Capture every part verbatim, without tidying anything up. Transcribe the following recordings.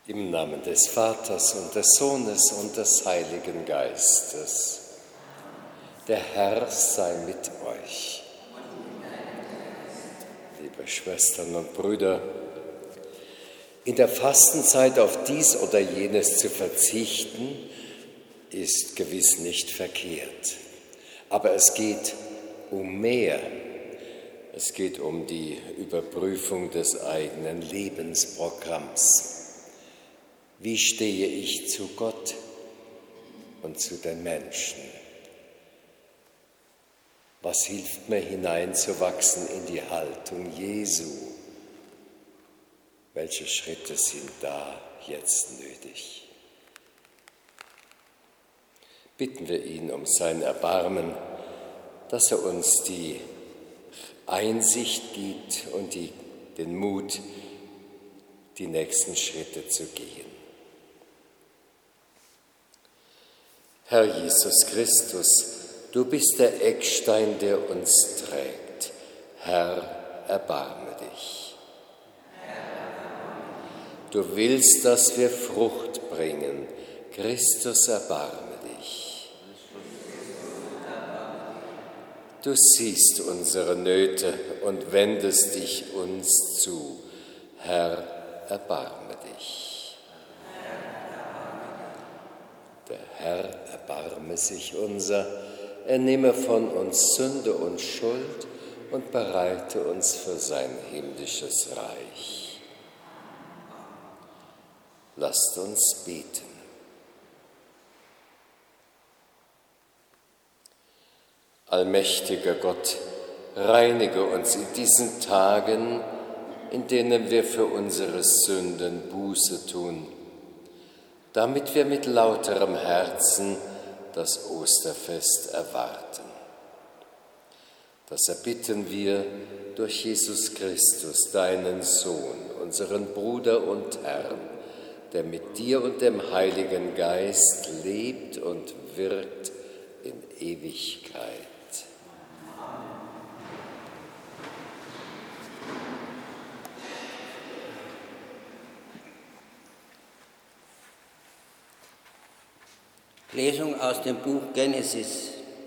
Im Namen des Vaters und des Sohnes und des Heiligen Geistes. Der Herr sei mit euch. Liebe Schwestern und Brüder, in der Fastenzeit auf dies oder jenes zu verzichten, ist gewiss nicht verkehrt. Aber es geht um mehr. Es geht um die Überprüfung des eigenen Lebensprogramms. Wie stehe ich zu Gott und zu den Menschen? Was hilft mir hineinzuwachsen in die Haltung Jesu? Welche Schritte sind da jetzt nötig? Bitten wir ihn um sein Erbarmen, dass er uns die Einsicht gibt und die, den Mut, die nächsten Schritte zu gehen. Herr Jesus Christus, du bist der Eckstein, der uns trägt. Herr, erbarme dich. Du willst, dass wir Frucht bringen. Christus, erbarme dich. Du siehst unsere Nöte und wendest dich uns zu. Herr, erbarme dich. Der Herr erbarme sich unser, er nehme von uns Sünde und Schuld und bereite uns für sein himmlisches Reich. Lasst uns beten. Allmächtiger Gott, reinige uns in diesen Tagen, in denen wir für unsere Sünden Buße tun, damit wir mit lauterem Herzen das Osterfest erwarten. Das erbitten wir durch Jesus Christus, deinen Sohn, unseren Bruder und Herrn, der mit dir und dem Heiligen Geist lebt und wirkt in Ewigkeit. Lesung aus dem Buch Genesis.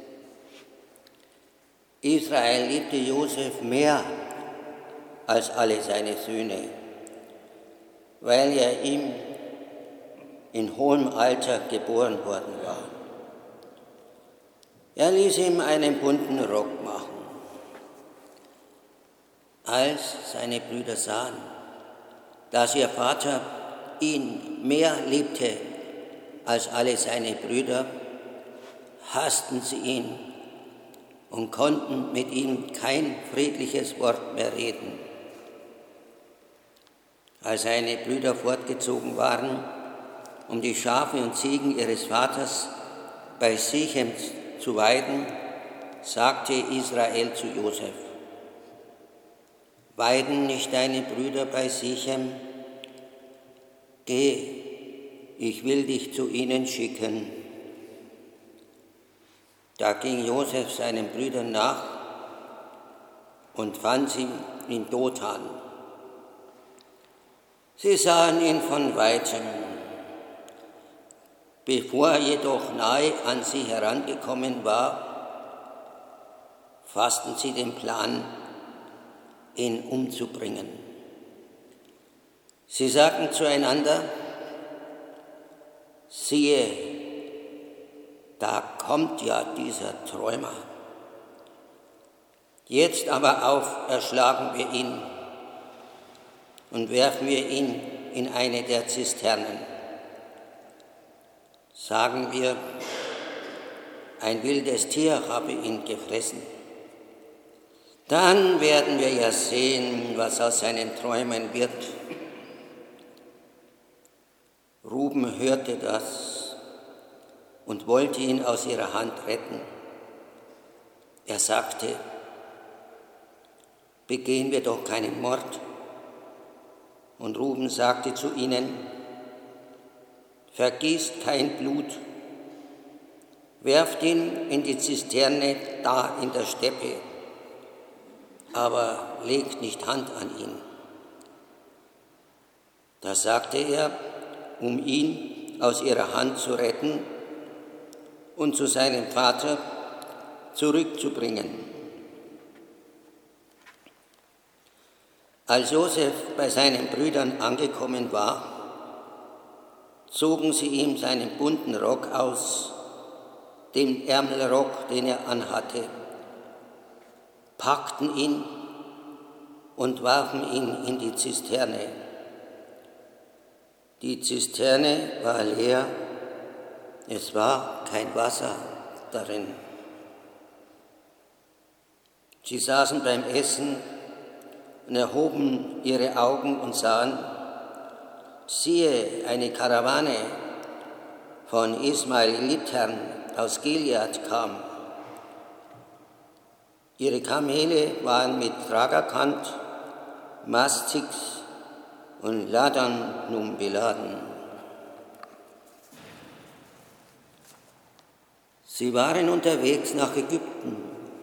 Israel liebte Josef mehr als alle seine Söhne, weil er ihm in hohem Alter geboren worden war. Er ließ ihm einen bunten Rock machen. Als seine Brüder sahen, dass ihr Vater ihn mehr liebte als alle seine Brüder, hassten sie ihn und konnten mit ihm kein friedliches Wort mehr reden. Als seine Brüder fortgezogen waren, um die Schafe und Ziegen ihres Vaters bei Sichem zu weiden, sagte Israel zu Josef: Weiden nicht deine Brüder bei Sichem? Geh, ich will dich zu ihnen schicken. Da ging Josef seinen Brüdern nach und fand sie in Dothan. Sie sahen ihn von weitem. Bevor er jedoch nahe an sie herangekommen war, fassten sie den Plan, ihn umzubringen. Sie sagten zueinander: Siehe, da kommt ja dieser Träumer. Jetzt aber auf, erschlagen wir ihn und werfen wir ihn in eine der Zisternen. Sagen wir, ein wildes Tier habe ihn gefressen. Dann werden wir ja sehen, was aus seinen Träumen wird. Ruben hörte das und wollte ihn aus ihrer Hand retten. Er sagte: Begehen wir doch keinen Mord. Und Ruben sagte zu ihnen: Vergießt kein Blut, werft ihn in die Zisterne da in der Steppe, aber legt nicht Hand an ihn. Da sagte er: um ihn aus ihrer Hand zu retten und zu seinem Vater zurückzubringen. Als Josef bei seinen Brüdern angekommen war, zogen sie ihm seinen bunten Rock aus, den Ärmelrock, den er anhatte, packten ihn und warfen ihn in die Zisterne. Die Zisterne war leer, es war kein Wasser darin. Sie saßen beim Essen und erhoben ihre Augen und sahen, siehe, eine Karawane von Ismaelitern aus Gilead kam. Ihre Kamele waren mit Tragerkant, Mastix und Ladanum beladen. Sie waren unterwegs nach Ägypten.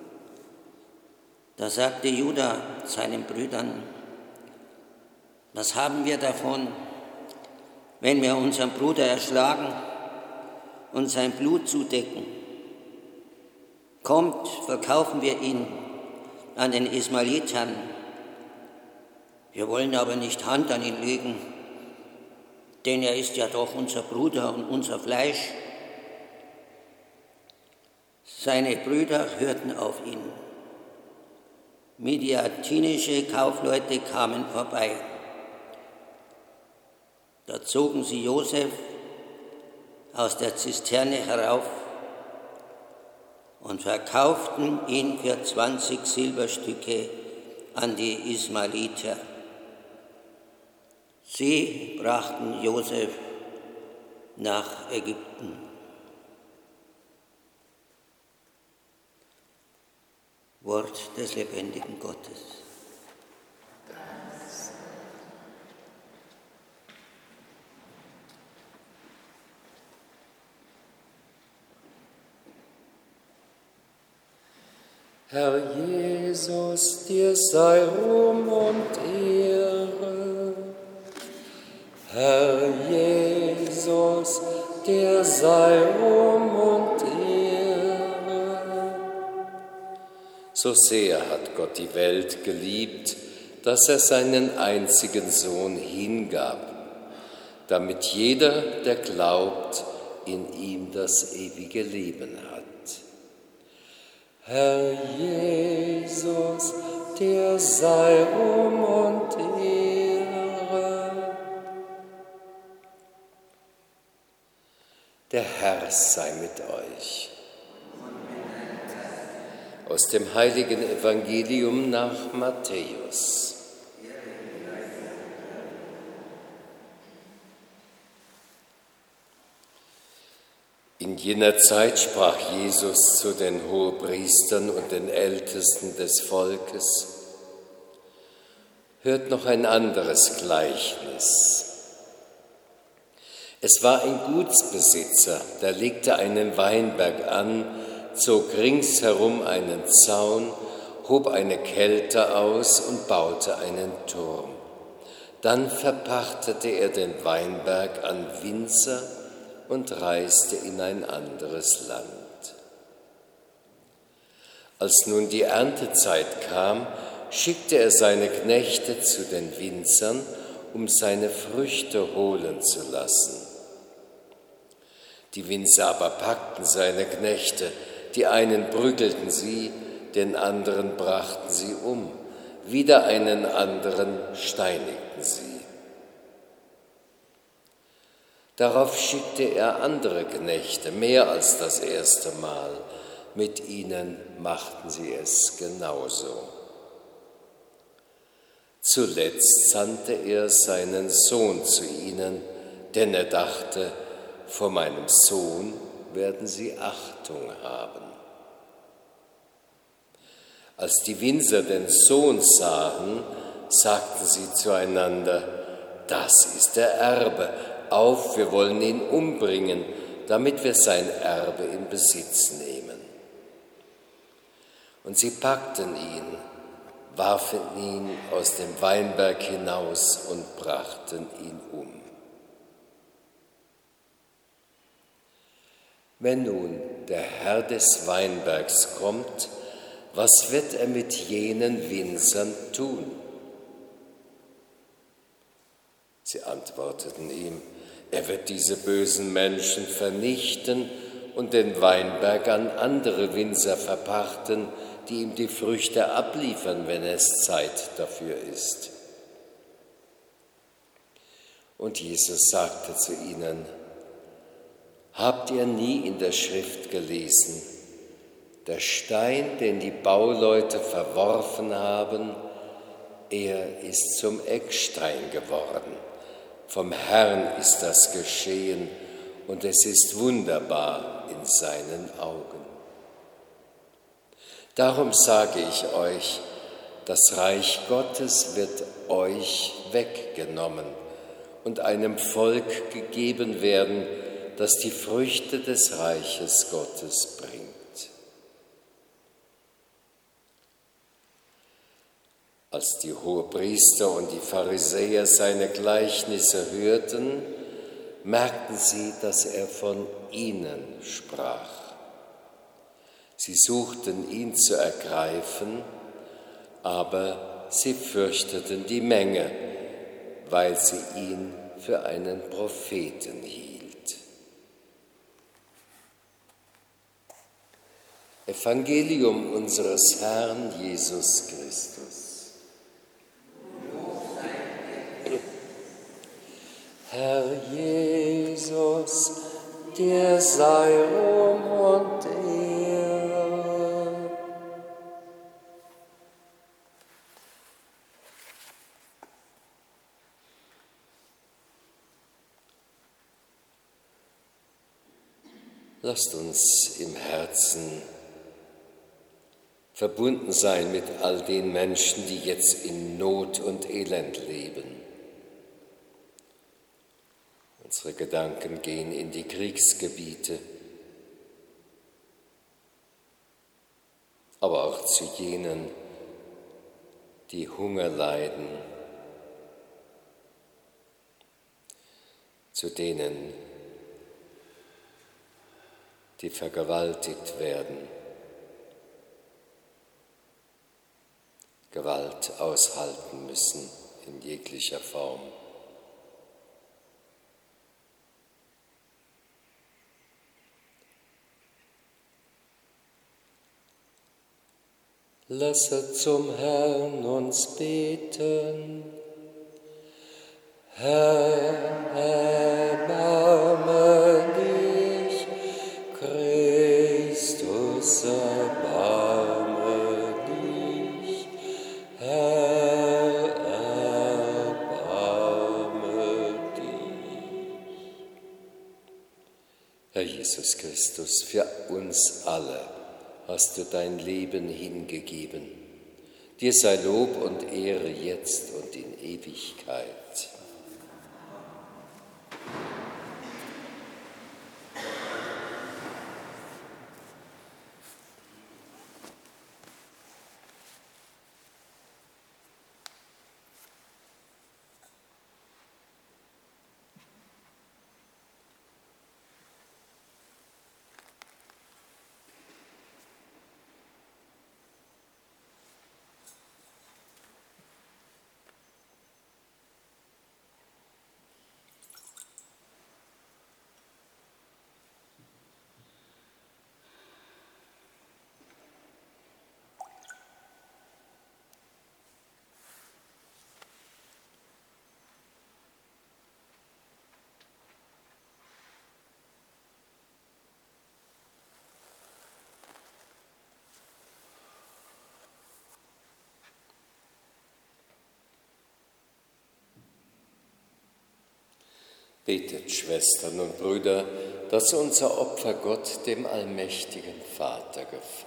Da sagte Juda seinen Brüdern, was haben wir davon, wenn wir unseren Bruder erschlagen und sein Blut zudecken? Kommt, verkaufen wir ihn an den Ismaelitern. Wir wollen aber nicht Hand an ihn legen, denn er ist ja doch unser Bruder und unser Fleisch. Seine Brüder hörten auf ihn. Midiatinische Kaufleute kamen vorbei. Da zogen sie Josef aus der Zisterne herauf und verkauften ihn für zwanzig Silberstücke an die Ismaeliter. Sie brachten Josef nach Ägypten. Wort des lebendigen Gottes. Herr Jesus, dir sei Ruhm und Ehre. Herr Jesus, dir sei Ruhm und Ehre. So sehr hat Gott die Welt geliebt, dass er seinen einzigen Sohn hingab, damit jeder, der glaubt, in ihm das ewige Leben hat. Herr Jesus, dir sei Ruhm und Ehre. Der Herr sei mit euch. Aus dem heiligen Evangelium nach Matthäus. In jener Zeit sprach Jesus zu den Hohepriestern und den Ältesten des Volkes: Hört noch ein anderes Gleichnis. Es war ein Gutsbesitzer, der legte einen Weinberg an, zog ringsherum einen Zaun, hob eine Kelter aus und baute einen Turm. Dann verpachtete er den Weinberg an Winzer und reiste in ein anderes Land. Als nun die Erntezeit kam, schickte er seine Knechte zu den Winzern, um seine Früchte holen zu lassen. Die Winzer aber packten seine Knechte, die einen prügelten sie, den anderen brachten sie um, wieder einen anderen steinigten sie. Darauf schickte er andere Knechte, mehr als das erste Mal. Mit ihnen machten sie es genauso. Zuletzt sandte er seinen Sohn zu ihnen, denn er dachte, vor meinem Sohn werden sie Achtung haben. Als die Winzer den Sohn sahen, sagten sie zueinander: Das ist der Erbe. Auf, wir wollen ihn umbringen, damit wir sein Erbe in Besitz nehmen. Und sie packten ihn, warfen ihn aus dem Weinberg hinaus und brachten ihn um. Wenn nun der Herr des Weinbergs kommt, was wird er mit jenen Winzern tun? Sie antworteten ihm, er wird diese bösen Menschen vernichten und den Weinberg an andere Winzer verpachten, die ihm die Früchte abliefern, wenn es Zeit dafür ist. Und Jesus sagte zu ihnen, habt ihr nie in der Schrift gelesen, der Stein, den die Bauleute verworfen haben, er ist zum Eckstein geworden. Vom Herrn ist das geschehen und es ist wunderbar in seinen Augen. Darum sage ich euch, das Reich Gottes wird euch weggenommen und einem Volk gegeben werden, das die Früchte des Reiches Gottes bringt. Als die Hohepriester und die Pharisäer seine Gleichnisse hörten, merkten sie, dass er von ihnen sprach. Sie suchten ihn zu ergreifen, aber sie fürchteten die Menge, weil sie ihn für einen Propheten hielt. Evangelium unseres Herrn Jesus Christus. Herr Jesus, dir sei Ruhm und Ehre. Lasst uns im Herzen verbunden sein mit all den Menschen, die jetzt in Not und Elend leben. Unsere Gedanken gehen in die Kriegsgebiete, aber auch zu jenen, die Hunger leiden, zu denen, die vergewaltigt werden, Gewalt aushalten müssen in jeglicher Form. Lasset zum Herrn uns beten. Herr, erbarme dich, Christus, erbarme dich, Herr, erbarme dich. Herr Jesus Christus, für uns alle hast du dein Leben hingegeben. Dir sei Lob und Ehre jetzt und in Ewigkeit. Betet, Schwestern und Brüder, dass unser Opfer Gott, dem allmächtigen Vater, gefalle.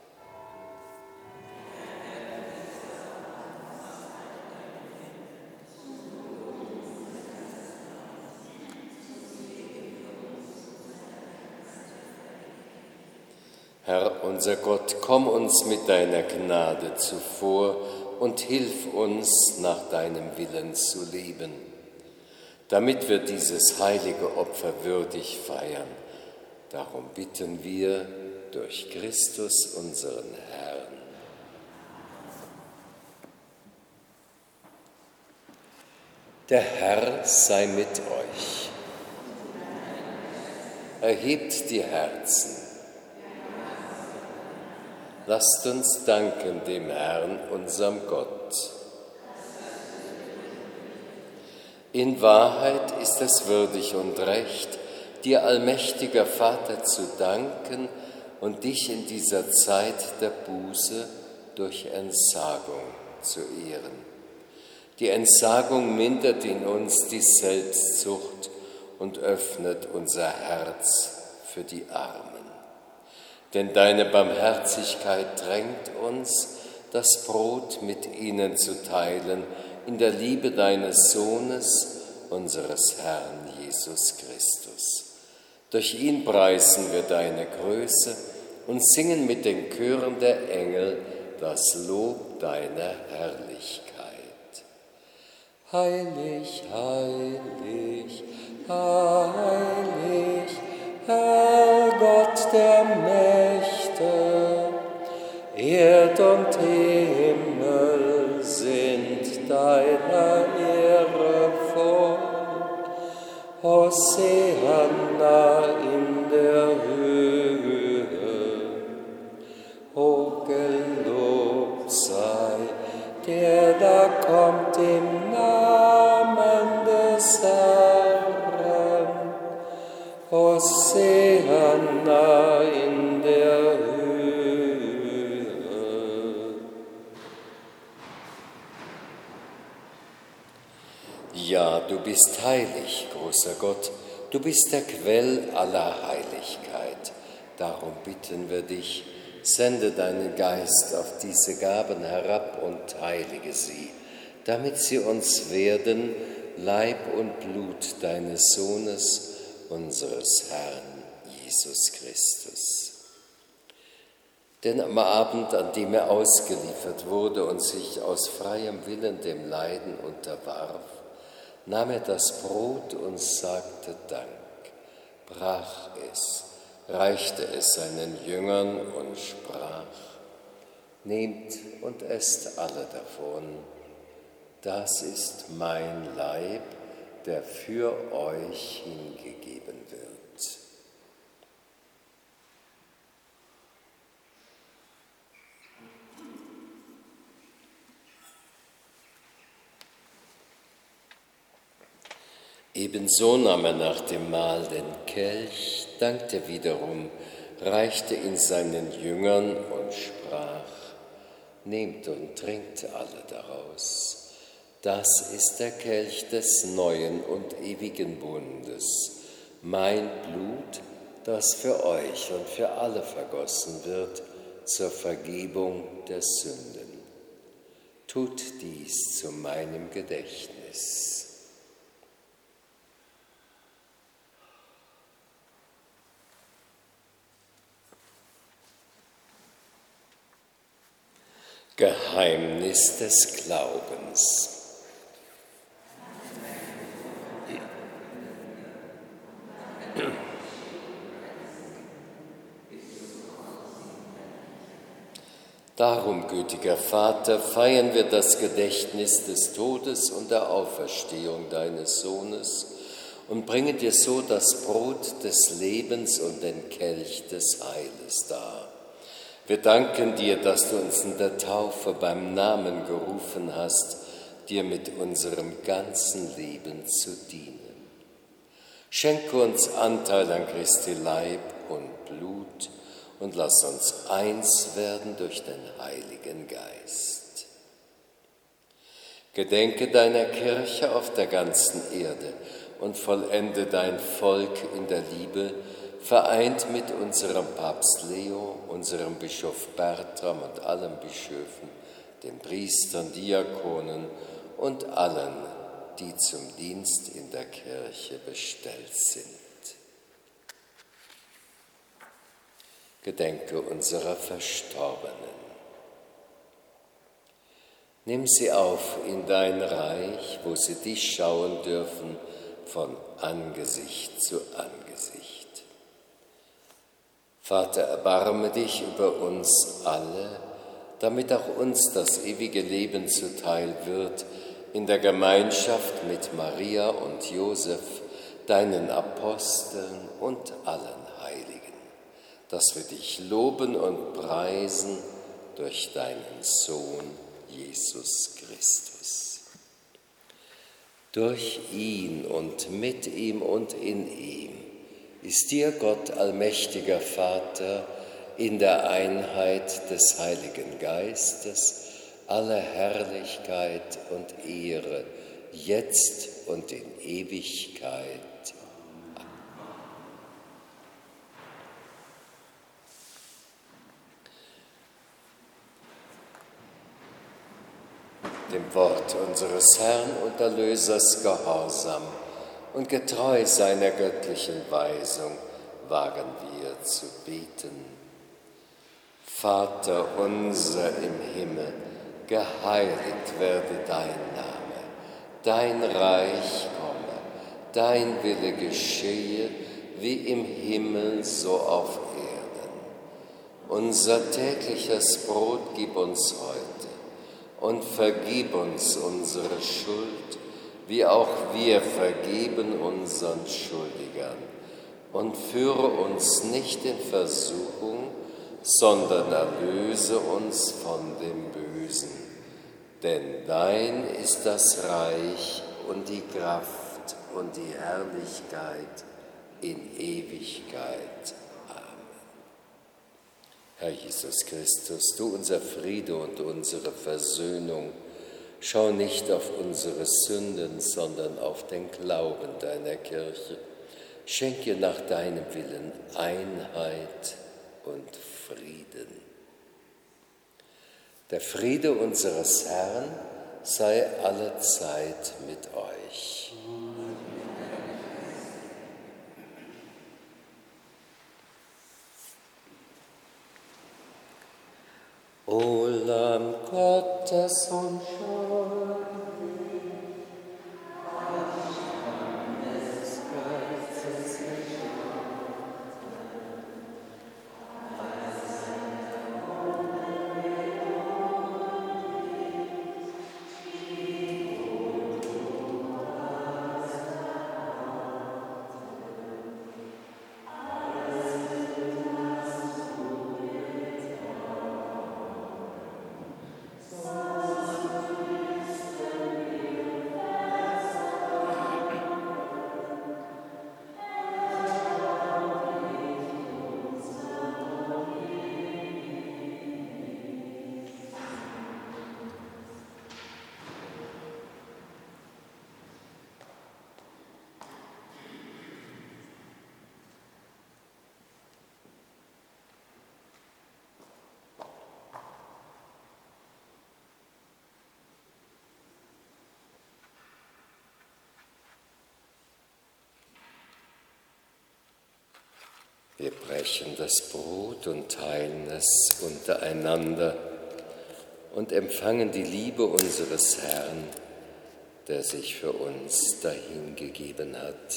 Herr, unser Gott, komm uns mit deiner Gnade zuvor und hilf uns, nach deinem Willen zu leben, damit wir dieses heilige Opfer würdig feiern, Darum bitten wir durch Christus, unseren Herrn. Der Herr sei mit euch. Erhebt die Herzen. Lasst uns danken dem Herrn, unserem Gott. In Wahrheit ist es würdig und recht, dir, allmächtiger Vater, zu danken und dich in dieser Zeit der Buße durch Entsagung zu ehren. Die Entsagung mindert in uns die Selbstsucht und öffnet unser Herz für die Armen. Denn deine Barmherzigkeit drängt uns, das Brot mit ihnen zu teilen, in der Liebe deines Sohnes, unseres Herrn Jesus Christus. Durch ihn preisen wir deine Größe und singen mit den Chören der Engel das Lob deiner Herrlichkeit. Heilig, heilig, heilig, Herr Gott der Mächte, Erd und Himmel sind deiner Ehre voll. Hosianna in der Höhe, o gelobt sei, der da kommt im Namen des Herrn. Hosianna in der Höhe. Ja, du bist heilig, großer Gott, du bist der Quell aller Heiligkeit. Darum bitten wir dich, sende deinen Geist auf diese Gaben herab und heilige sie, damit sie uns werden, Leib und Blut deines Sohnes, unseres Herrn Jesus Christus. Denn am Abend, an dem er ausgeliefert wurde und sich aus freiem Willen dem Leiden unterwarf, nahm er das Brot und sagte Dank, brach es, reichte es seinen Jüngern und sprach: Nehmt und esst alle davon, das ist mein Leib, der für euch hingegeben wird. Ebenso nahm er nach dem Mahl den Kelch, dankte wiederum, reichte ihn seinen Jüngern und sprach: Nehmt und trinkt alle daraus. Das ist der Kelch des neuen und ewigen Bundes, mein Blut, das für euch und für alle vergossen wird zur Vergebung der Sünden. Tut dies zu meinem Gedächtnis. Geheimnis des Glaubens. Darum, gütiger Vater, feiern wir das Gedächtnis des Todes und der Auferstehung deines Sohnes und bringen dir so das Brot des Lebens und den Kelch des Heiles dar. Wir danken dir, dass du uns in der Taufe beim Namen gerufen hast, dir mit unserem ganzen Leben zu dienen. Schenke uns Anteil an Christi Leib und Blut und lass uns eins werden durch den Heiligen Geist. Gedenke deiner Kirche auf der ganzen Erde und vollende dein Volk in der Liebe, vereint mit unserem Papst Leo, unserem Bischof Bertram und allen Bischöfen, den Priestern, Diakonen und allen, die zum Dienst in der Kirche bestellt sind. Gedenke unserer Verstorbenen. Nimm sie auf in dein Reich, wo sie dich schauen dürfen von Angesicht zu Angesicht. Vater, erbarme dich über uns alle, damit auch uns das ewige Leben zuteil wird, in der Gemeinschaft mit Maria und Josef, deinen Aposteln und allen Heiligen, dass wir dich loben und preisen durch deinen Sohn, Jesus Christus. Durch ihn und mit ihm und in ihm ist dir, Gott, allmächtiger Vater, in der Einheit des Heiligen Geistes alle Herrlichkeit und Ehre, jetzt und in Ewigkeit. Dem Wort unseres Herrn und Erlösers gehorsam und getreu seiner göttlichen Weisung wagen wir zu beten. Vater unser im Himmel, geheiligt werde dein Name, dein Reich komme, dein Wille geschehe, wie im Himmel so auf Erden. Unser tägliches Brot gib uns heute und vergib uns unsere Schuld, wie auch wir vergeben unseren Schuldigern. Und führe uns nicht in Versuchung, sondern erlöse uns von dem Bösen. Denn dein ist das Reich und die Kraft und die Herrlichkeit in Ewigkeit. Amen. Herr Jesus Christus, du unser Friede und unsere Versöhnung, schau nicht auf unsere Sünden, sondern auf den Glauben deiner Kirche. Schenke nach deinem Willen Einheit und Frieden. Der Friede unseres Herrn sei allezeit mit euch. O Lamm Gottes und Wir brechen das Brot und teilen es untereinander und empfangen die Liebe unseres Herrn, der sich für uns dahingegeben hat.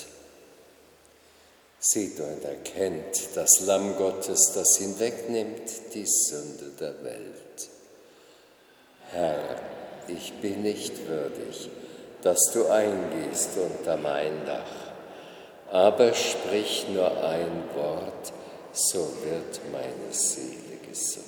Seht und erkennt das Lamm Gottes, das hinwegnimmt die Sünde der Welt. Herr, ich bin nicht würdig, dass du eingehst unter mein Dach. Aber sprich nur ein Wort, so wird meine Seele gesund.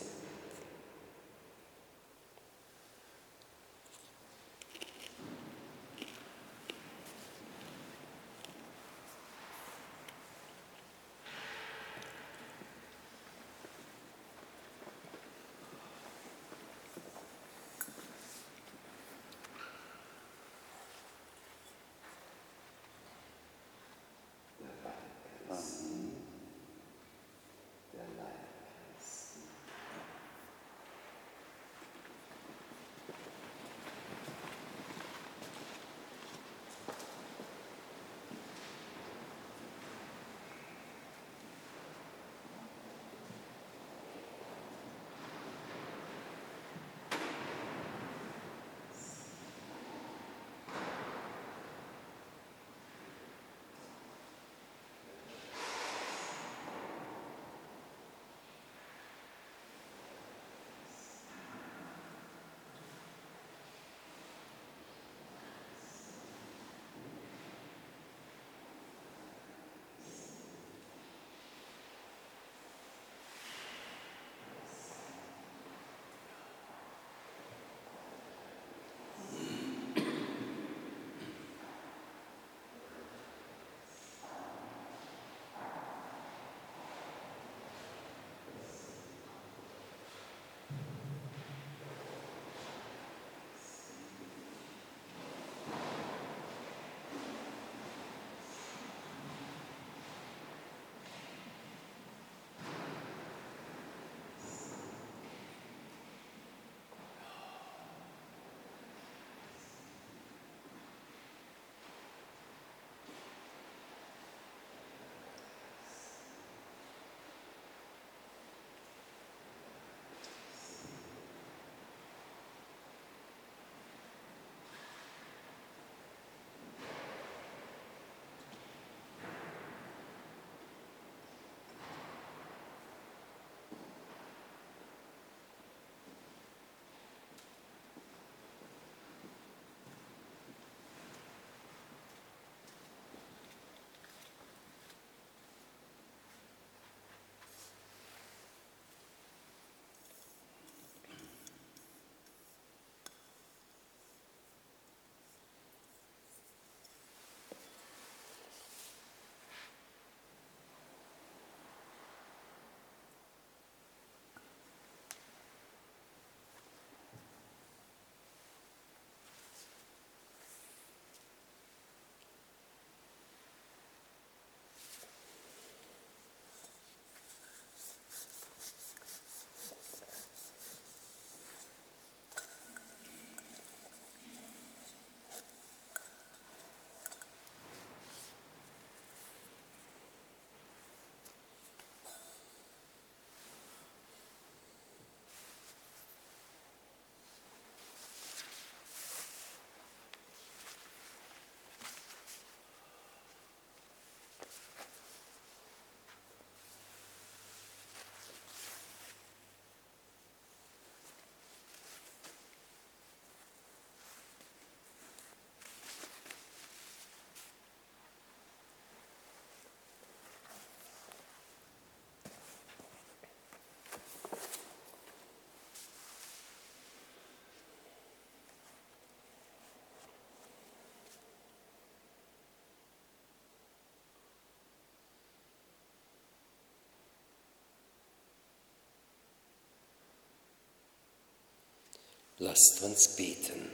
Lasst uns beten.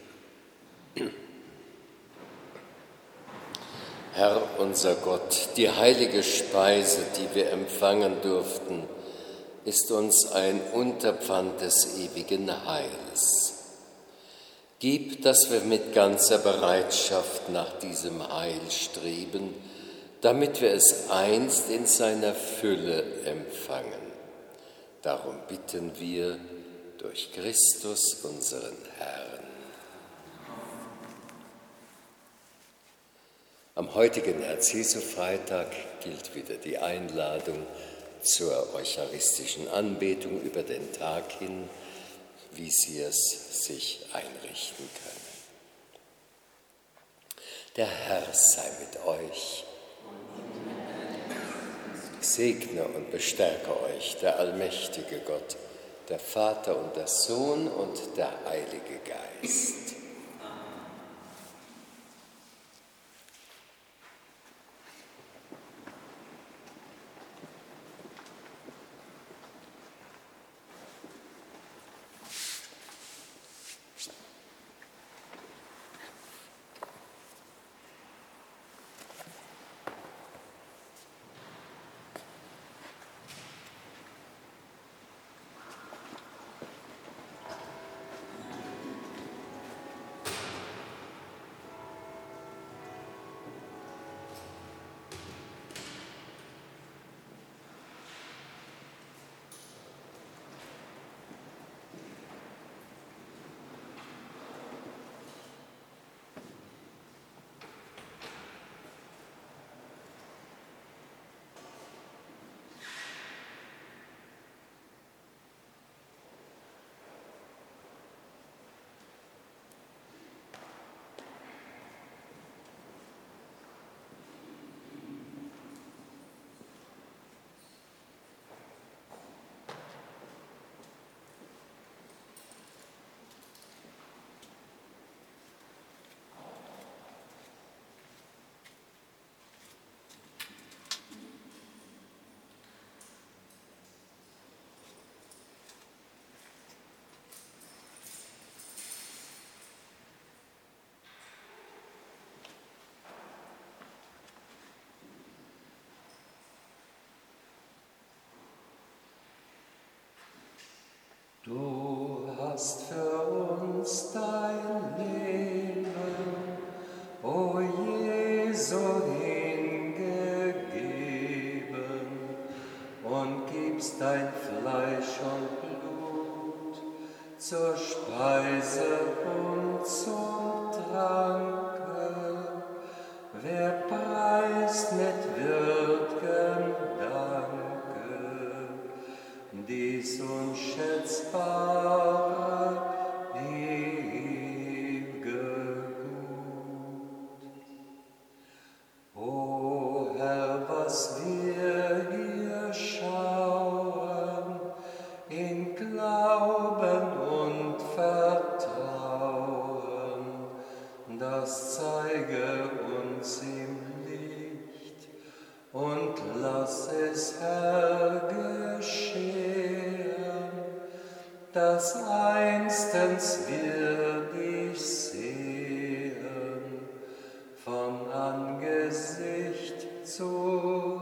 Herr unser Gott, die heilige Speise, die wir empfangen durften, ist uns ein Unterpfand des ewigen Heils. Gib, dass wir mit ganzer Bereitschaft nach diesem Heil streben, damit wir es einst in seiner Fülle empfangen. Darum bitten wir durch Christus, unseren Herrn. Am heutigen Herz-Jesu-Freitag gilt wieder die Einladung zur eucharistischen Anbetung über den Tag hin, wie Sie es sich einrichten können. Der Herr sei mit euch. Segne und bestärke euch der allmächtige Gott, der Vater und der Sohn und der Heilige Geist. Du hast für uns dein Leben, o Jesu, hingegeben und gibst dein Fleisch und Blut zur Speise und zum Tranke. Wer preist mit würd'gem Danke dies unschätzbare, ewige Gut. O Herr, was wir hier schauen, in Glauben und Vertrauen, das zeige uns im Licht und lass es, Herr, geschehen, dass einstens wir dich sehen, von Angesicht zu